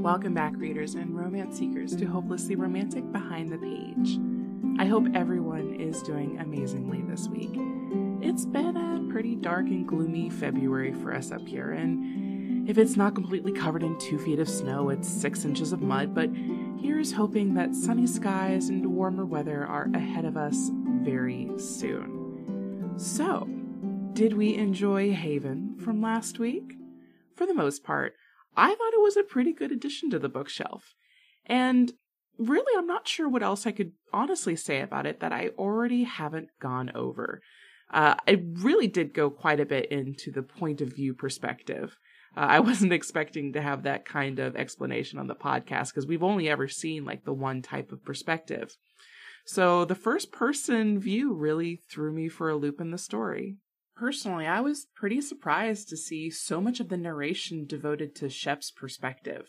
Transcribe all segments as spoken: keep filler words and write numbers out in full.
Welcome back, readers and romance seekers, to Hopelessly Romantic Behind the Page. I hope everyone is doing amazingly this week. It's been a pretty dark and gloomy February for us up here, and if it's not completely covered in two feet of snow, it's six inches of mud, but here's hoping that sunny skies and warmer weather are ahead of us very soon. So, did we enjoy Haven from last week? For the most part, I thought it was a pretty good addition to the bookshelf. And really, I'm not sure what else I could honestly say about it that I already haven't gone over. Uh, I really did go quite a bit into the point of view perspective. Uh, I wasn't expecting to have that kind of explanation on the podcast because we've only ever seen like the one type of perspective. So the first person view really threw me for a loop in the story. Personally, I was pretty surprised to see so much of the narration devoted to Shep's perspective.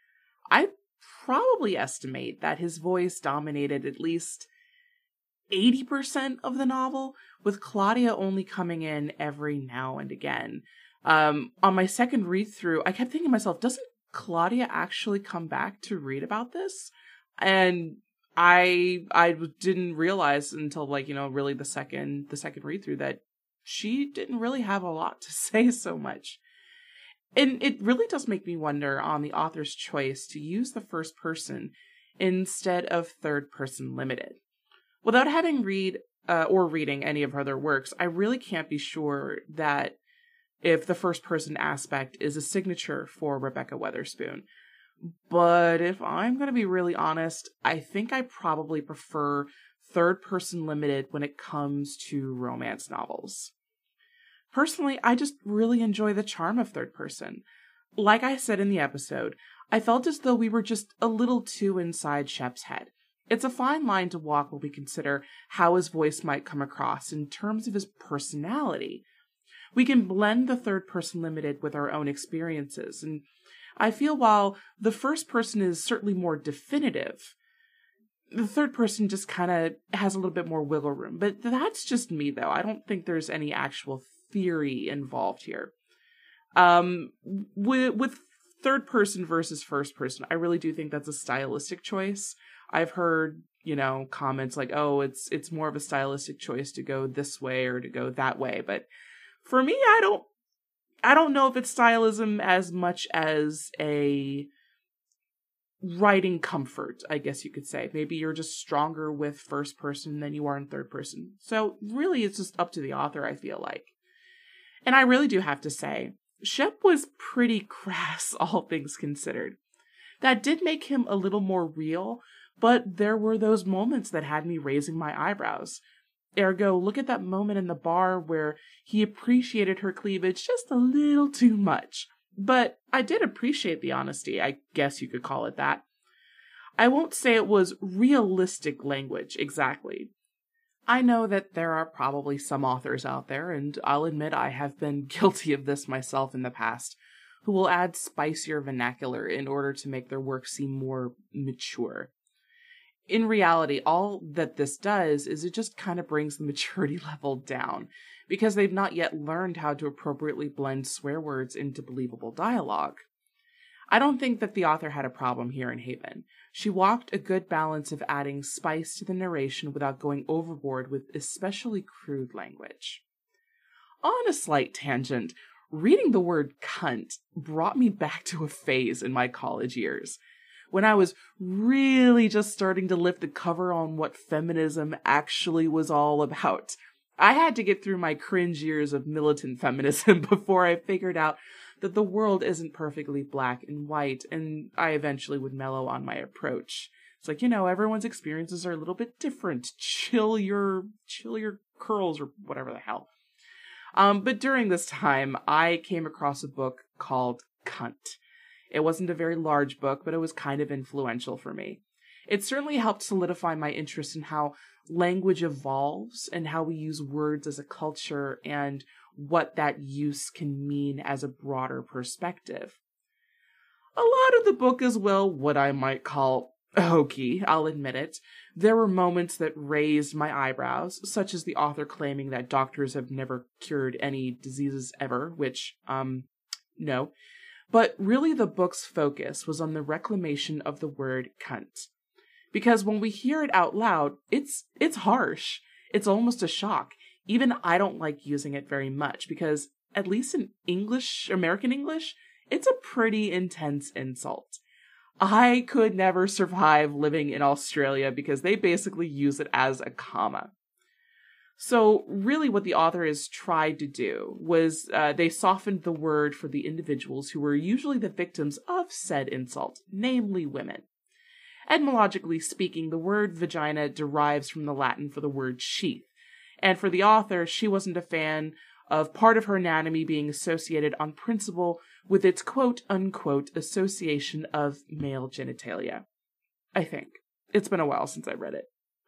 I probably estimate that his voice dominated at least eighty percent of the novel, with Claudia only coming in every now and again. Um, on my second read-through, I kept thinking to myself, doesn't Claudia actually come back to read about this? And I I didn't realize until, like, you know, really the second the second read-through that she didn't really have a lot to say so much. And it really does make me wonder on the author's choice to use the first person instead of third person limited. Without having read uh, or reading any of her other works, I really can't be sure that if the first person aspect is a signature for Rebekah Weatherspoon. But if I'm going to be really honest, I think I probably prefer third person limited when it comes to romance novels. Personally, I just really enjoy the charm of third person. Like I said in the episode, I felt as though we were just a little too inside Shep's head. It's a fine line to walk when we consider how his voice might come across in terms of his personality. We can blend the third person limited with our own experiences, and I feel while the first person is certainly more definitive, the third person just kind of has a little bit more wiggle room. But that's just me, though. I don't think there's any actual theory involved here. Um, with, with third person versus first person, I really do think that's a stylistic choice. I've heard, you know, comments like, oh, it's it's more of a stylistic choice to go this way or to go that way. But for me, I don't, I don't know if it's stylism as much as a writing comfort, I guess you could say. Maybe you're just stronger with first person than you are in third person. So really, it's just up to the author, I feel like. And I really do have to say, Shep was pretty crass, all things considered. That did make him a little more real, but there were those moments that had me raising my eyebrows. Ergo, look at that moment in the bar where he appreciated her cleavage just a little too much. But I did appreciate the honesty, I guess you could call it that. I won't say it was realistic language, exactly. I know that there are probably some authors out there, and I'll admit I have been guilty of this myself in the past, who will add spicier vernacular in order to make their work seem more mature. In reality, all that this does is it just kind of brings the maturity level down, because they've not yet learned how to appropriately blend swear words into believable dialogue. I don't think that the author had a problem here in Haven. She walked a good balance of adding spice to the narration without going overboard with especially crude language. On a slight tangent, reading the word cunt brought me back to a phase in my college years, when I was really just starting to lift the cover on what feminism actually was all about. I had to get through my cringe years of militant feminism before I figured out that the world isn't perfectly black and white, and I eventually would mellow on my approach. It's like, you know, everyone's experiences are a little bit different. Chill your, chill your curls or whatever the hell. Um, but during this time, I came across a book called Cunt. It wasn't a very large book, but it was kind of influential for me. It certainly helped solidify my interest in how language evolves and how we use words as a culture and what that use can mean as a broader perspective. A lot of the book is, well, what I might call hokey, I'll admit it. There were moments that raised my eyebrows, such as the author claiming that doctors have never cured any diseases ever, which, um, no. But really the book's focus was on the reclamation of the word cunt. Because when we hear it out loud, it's it's harsh. It's almost a shock. Even I don't like using it very much because, at least in English, American English, it's a pretty intense insult. I could never survive living in Australia because they basically use it as a comma. So really what the author has tried to do was uh, they softened the word for the individuals who were usually the victims of said insult, namely women. Etymologically speaking, the word vagina derives from the Latin for the word sheath. And for the author, she wasn't a fan of part of her anatomy being associated on principle with its quote-unquote association of male genitalia. I think. It's been a while since I read it.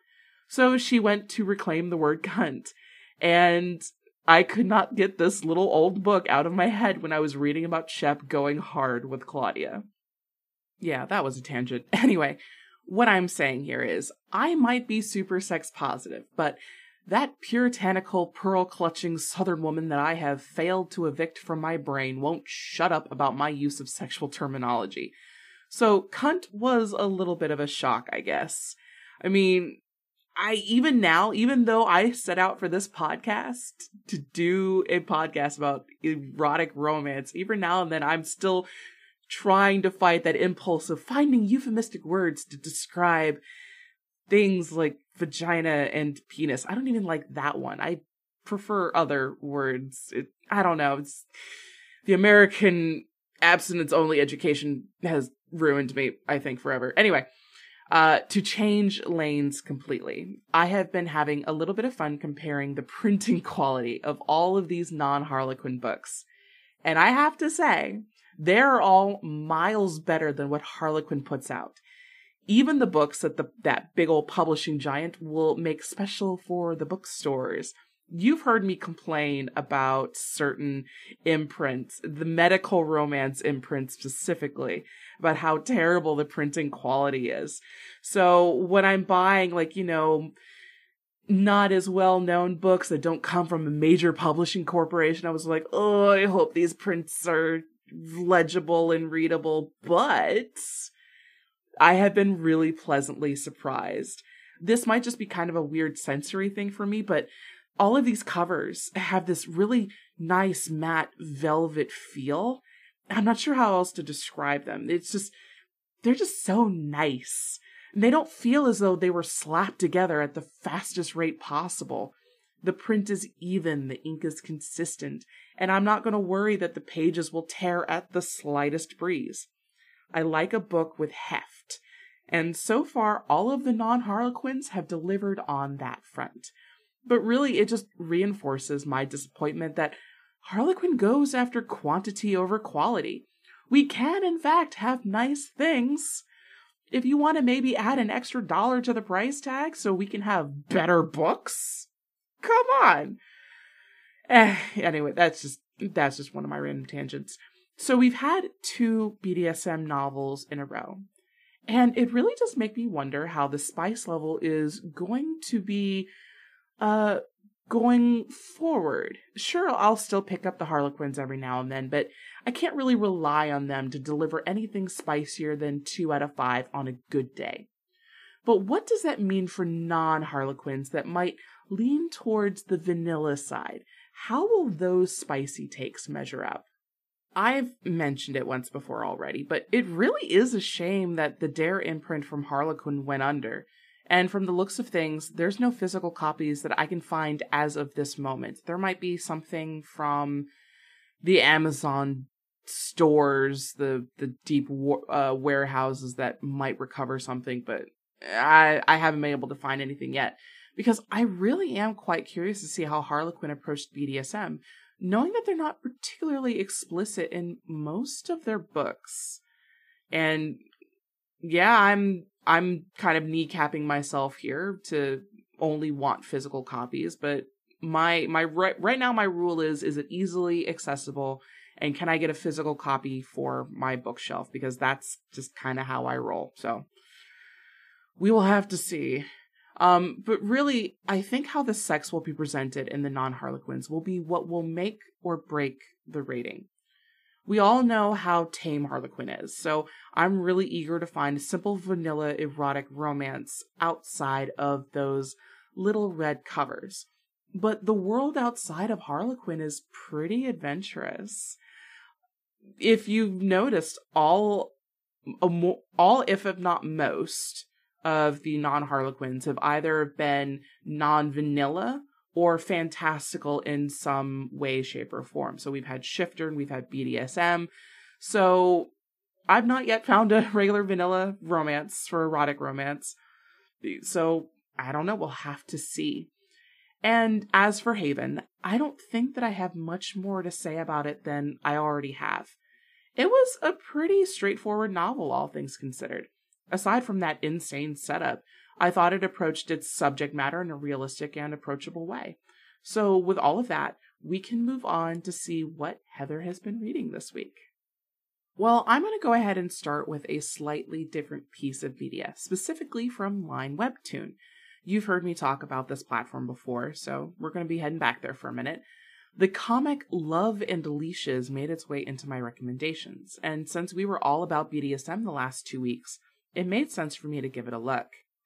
So she went to reclaim the word cunt, and I could not get this little old book out of my head when I was reading about Shep going hard with Claudia. Yeah, that was a tangent. Anyway, what I'm saying here is, I might be super sex positive, but that puritanical, pearl-clutching southern woman that I have failed to evict from my brain won't shut up about my use of sexual terminology. So, cunt was a little bit of a shock, I guess. I mean, I even now, even though I set out for this podcast to do a podcast about erotic romance, even now and then I'm still trying to fight that impulse of finding euphemistic words to describe things like vagina and penis. I don't even like that one. I prefer other words. It, I don't know. It's the American abstinence-only education has ruined me, I think, forever. Anyway, uh, to change lanes completely, I have been having a little bit of fun comparing the printing quality of all of these non-Harlequin books. And I have to say, they're all miles better than what Harlequin puts out. Even the books that the that big old publishing giant will make special for the bookstores. You've heard me complain about certain imprints, the medical romance imprint specifically, about how terrible the printing quality is. So when I'm buying, like, you know, not as well-known books that don't come from a major publishing corporation, I was like, oh, I hope these prints are legible and readable, but I have been really pleasantly surprised. This might just be kind of a weird sensory thing for me, but all of these covers have this really nice matte velvet feel. I'm not sure how else to describe them. It's just, they're just so nice. And they don't feel as though they were slapped together at the fastest rate possible. The print is even, the ink is consistent, and I'm not going to worry that the pages will tear at the slightest breeze. I like a book with heft, and so far all of the non-Harlequins have delivered on that front. But really, it just reinforces my disappointment that Harlequin goes after quantity over quality. We can, in fact, have nice things. If you want to maybe add an extra dollar to the price tag so we can have better books, come on. Eh, anyway, that's just that's just one of my random tangents. So we've had two B D S M novels in a row. And it really does make me wonder how the spice level is going to be uh, going forward. Sure, I'll still pick up the Harlequins every now and then, but I can't really rely on them to deliver anything spicier than two out of five on a good day. But what does that mean for non-Harlequins that might lean towards the vanilla side? How will those spicy takes measure up? I've mentioned it once before already, but it really is a shame that the Dare imprint from Harlequin went under. And from the looks of things, there's no physical copies that I can find as of this moment. There might be something from the Amazon stores, the the deep uh, warehouses that might recover something, but I, I haven't been able to find anything yet. Because I really am quite curious to see how Harlequin approached B D S M, knowing that they're not particularly explicit in most of their books. And yeah, I'm I'm kind of kneecapping myself here to only want physical copies, but my my right, right now my rule is is it easily accessible, and can I get a physical copy for my bookshelf, because that's just kind of how I roll. So we will have to see. Um, but really, I think how the sex will be presented in the non-Harlequins will be what will make or break the rating. We all know how tame Harlequin is, so I'm really eager to find a simple vanilla erotic romance outside of those little red covers. But the world outside of Harlequin is pretty adventurous. If you've noticed, all, all if not most, of the non-Harlequins have either been non-vanilla or fantastical in some way, shape, or form. So we've had shifter and we've had B D S M. So I've not yet found a regular vanilla romance for erotic romance. So I don't know. We'll have to see. And as for Haven, I don't think that I have much more to say about it than I already have. It was a pretty straightforward novel, all things considered. Aside from that insane setup, I thought it approached its subject matter in a realistic and approachable way. So with all of that, we can move on to see what Heather has been reading this week. Well, I'm going to go ahead and start with a slightly different piece of media, specifically from Line Webtoon. You've heard me talk about this platform before, so we're going to be heading back there for a minute. The comic Love and Leashes made its way into my recommendations, and since we were all about B D S M the last two weeks, it made sense for me to give it a look.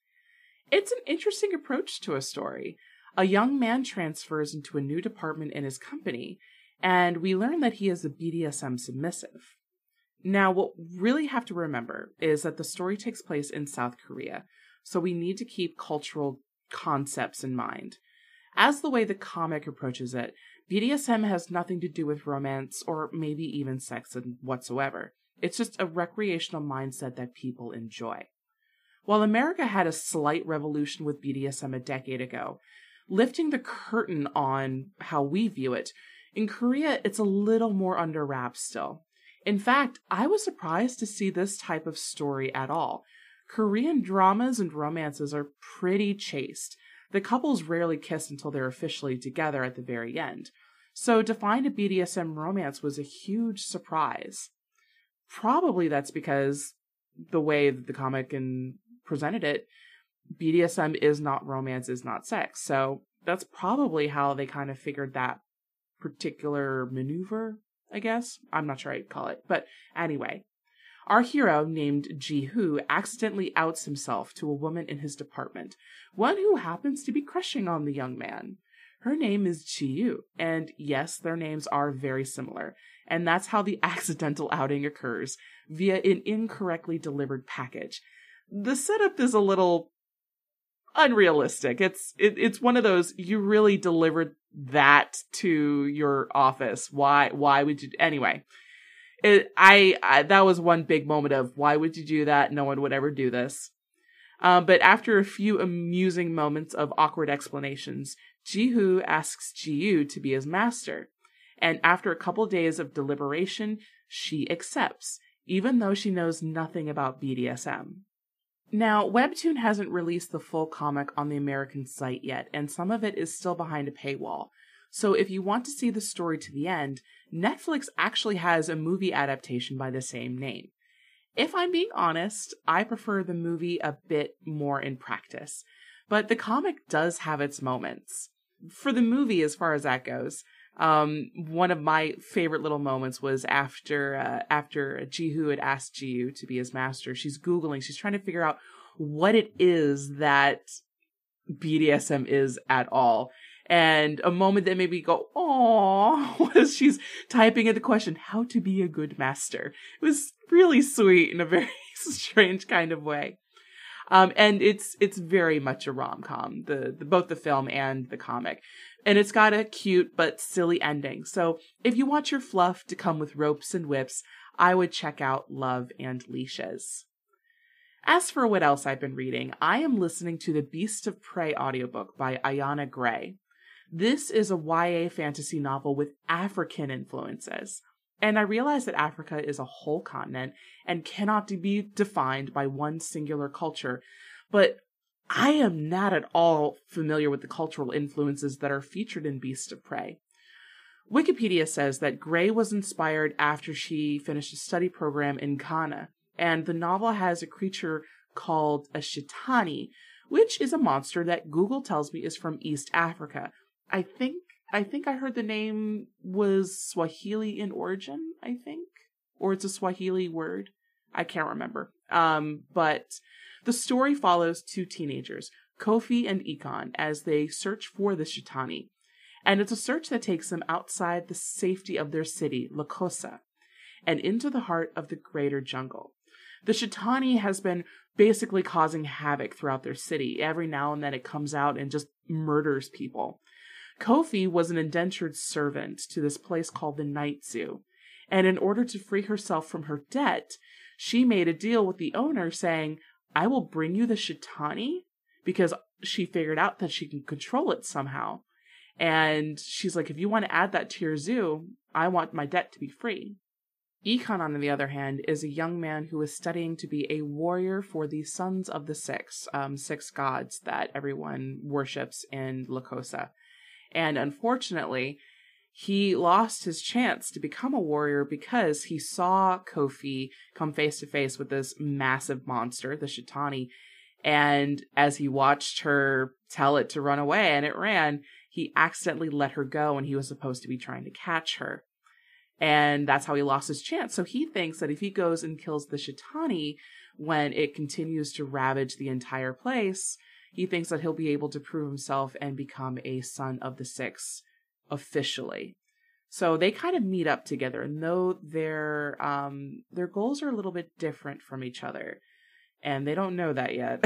It's an interesting approach to a story. A young man transfers into a new department in his company, and we learn that he is a B D S M submissive. Now, what we really have to remember is that the story takes place in South Korea, so we need to keep cultural concepts in mind. As the way the comic approaches it, B D S M has nothing to do with romance or maybe even sex whatsoever. It's just a recreational mindset that people enjoy. While America had a slight revolution with B D S M a decade ago, lifting the curtain on how we view it, in Korea it's a little more under wraps still. In fact, I was surprised to see this type of story at all. Korean dramas and romances are pretty chaste. The couples rarely kiss until they're officially together at the very end. So to find a B D S M romance was a huge surprise. Probably that's because the way that the comic and presented it, B D S M is not romance, is not sex. So that's probably how they kind of figured that particular maneuver, I guess. I'm not sure I'd call it. But anyway, our hero, named Ji-hoo, accidentally outs himself to a woman in his department, one who happens to be crushing on the young man. Her name is Ji-yu, and yes, their names are very similar, and that's how the accidental outing occurs, via an incorrectly delivered package. The setup is a little unrealistic. It's it, it's one of those, you really delivered that to your office. Why why would you? Anyway, it, I, I that was one big moment of, why would you do that? No one would ever do this. Um, but after a few amusing moments of awkward explanations, Ji-hoo asks Ji-yu to be his master. And after a couple days of deliberation, she accepts, even though she knows nothing about B D S M. Now, Webtoon hasn't released the full comic on the American site yet, and some of it is still behind a paywall. So if you want to see the story to the end, Netflix actually has a movie adaptation by the same name. If I'm being honest, I prefer the movie a bit more in practice, but the comic does have its moments. For the movie, as far as that goes, um, one of my favorite little moments was after uh, after Ji-hoo had asked Ji-yu to be his master. She's Googling, she's trying to figure out what it is that B D S M is at all. And a moment that made me go, "Aww," was she's typing in the question, "How to be a good master." It was really sweet in a very strange kind of way. Um, and it's it's very much a rom-com, the, the both the film and the comic. And it's got a cute but silly ending. So if you want your fluff to come with ropes and whips, I would check out Love and Leashes. As for what else I've been reading, I am listening to the Beast of Prey audiobook by Ayana Gray. This is a Y A fantasy novel with African influences. And I realize that Africa is a whole continent and cannot be defined by one singular culture, but I am not at all familiar with the cultural influences that are featured in Beast of Prey. Wikipedia says that Gray was inspired after she finished a study program in Ghana, and the novel has a creature called a Shitani, which is a monster that Google tells me is from East Africa. I think I think I heard the name was Swahili in origin, I think. Or it's a Swahili word. I can't remember. Um, but the story follows two teenagers, Kofi and Ikon, as they search for the Shitani. And it's a search that takes them outside the safety of their city, Lokosa, and into the heart of the greater jungle. The Shitani has been basically causing havoc throughout their city. Every now and then it comes out and just murders people. Kofi was an indentured servant to this place called the Night Zoo. And in order to free herself from her debt, she made a deal with the owner saying, I will bring you the Shitani, because she figured out that she can control it somehow. And she's like, if you want to add that to your zoo, I want my debt to be free. Ikon, on the other hand, is a young man who is studying to be a warrior for the Sons of the Six, um, six gods that everyone worships in Lokosa. And unfortunately, he lost his chance to become a warrior because he saw Kofi come face to face with this massive monster, the Shitani. And as he watched her tell it to run away and it ran, he accidentally let her go and he was supposed to be trying to catch her. And that's how he lost his chance. So he thinks that if he goes and kills the Shitani when it continues to ravage the entire place, he thinks that he'll be able to prove himself and become a Son of the Six officially. So they kind of meet up together, and though their um their goals are a little bit different from each other, and they don't know that yet.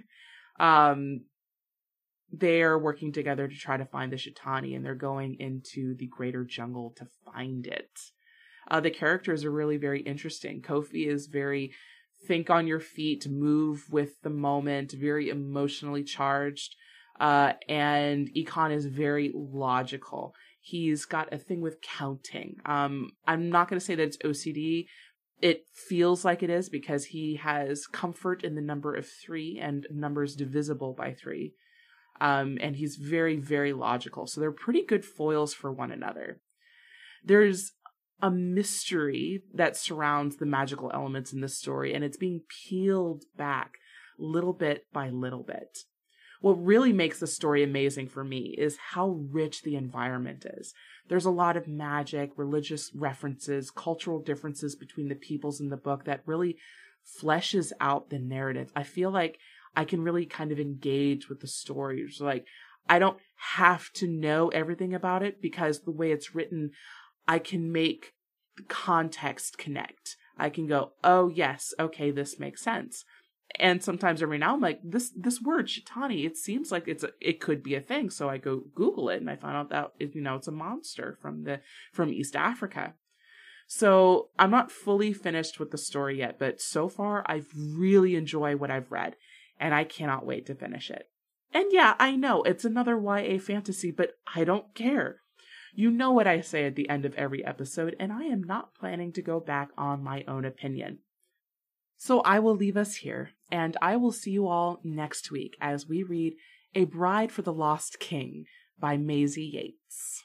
um they're working together to try to find the Shitani, and they're going into the greater jungle to find it. Uh, the characters are really very interesting. Kofi is very think on your feet, move with the moment, very emotionally charged. Uh, and Ikon is very logical. He's got a thing with counting. Um, I'm not going to say that it's O C D. It feels like it is because he has comfort in the number of three and numbers divisible by three. Um, and he's very, very logical. So they're pretty good foils for one another. There's a mystery that surrounds the magical elements in this story, and it's being peeled back little bit by little bit. What really makes the story amazing for me is how rich the environment is. There's a lot of magic, religious references, cultural differences between the peoples in the book that really fleshes out the narrative. I feel like I can really kind of engage with the story. So like, I don't have to know everything about it because the way it's written, I can make the context connect. I can go, oh yes, okay, this makes sense. And sometimes every now I'm like, this this word Shitani, it seems like it's a, it could be a thing. So I go Google it and I find out that it, you know it's a monster from the from East Africa. So I'm not fully finished with the story yet, but so far I've really enjoyed what I've read, and I cannot wait to finish it. And yeah, I know it's another Y A fantasy, but I don't care. You know what I say at the end of every episode, and I am not planning to go back on my own opinion. So I will leave us here, and I will see you all next week as we read A Bride for the Lost King by Maisie Yates.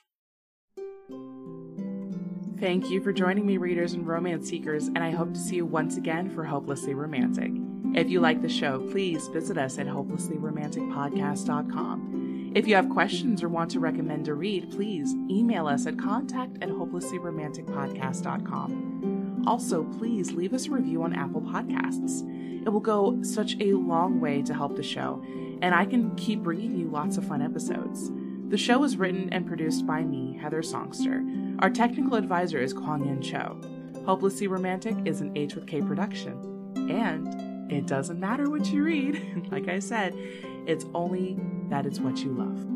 Thank you for joining me, readers and romance seekers, and I hope to see you once again for Hopelessly Romantic. If you like the show, please visit us at hopelessly romantic podcast dot com. If you have questions or want to recommend a read, please email us at contact at hopelessly romantic podcast dot com. Also, please leave us a review on Apple Podcasts. It will go such a long way to help the show, and I can keep bringing you lots of fun episodes. The show is written and produced by me, Heather Songster. Our technical advisor is Kwang Yin Cho. Hopelessly Romantic is an H with K production. And it doesn't matter what you read. Like I said, it's only that it's what you love.